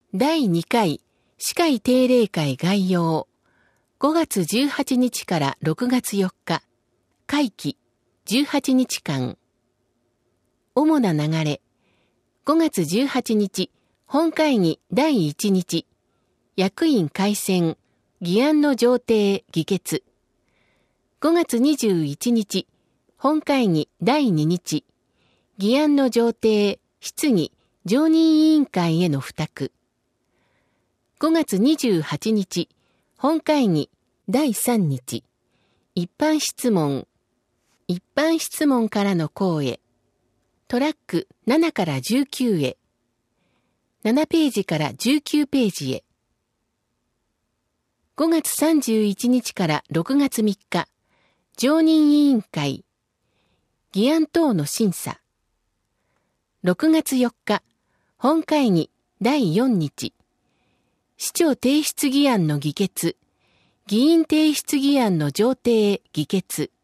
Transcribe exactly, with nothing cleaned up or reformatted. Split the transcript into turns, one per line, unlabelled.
だいにかい市会定例会概要。ごがつじゅうはちにちからろくがつよっか。会期じゅうはちにちかん。主な流れ。ごがつじゅうはちにち、本会議だいいちにち。役員改選、議案の上呈、議決。ごがつにじゅういちにち、本会議だいににち。議案の上呈、質疑、常任委員会への付託。ごがつにじゅうはちにち、本会議だいさんにち。一般質問。一般質問からの項へ。トラックななからじゅうきゅうへ。ななページからじゅうきゅうページへ。ごがつさんじゅういちにちからろくがつみっか。常任委員会。議案等の審査。ろくがつよっか。本会議だいよんにち。市長提出議案の議決。議員提出議案の上呈、議決。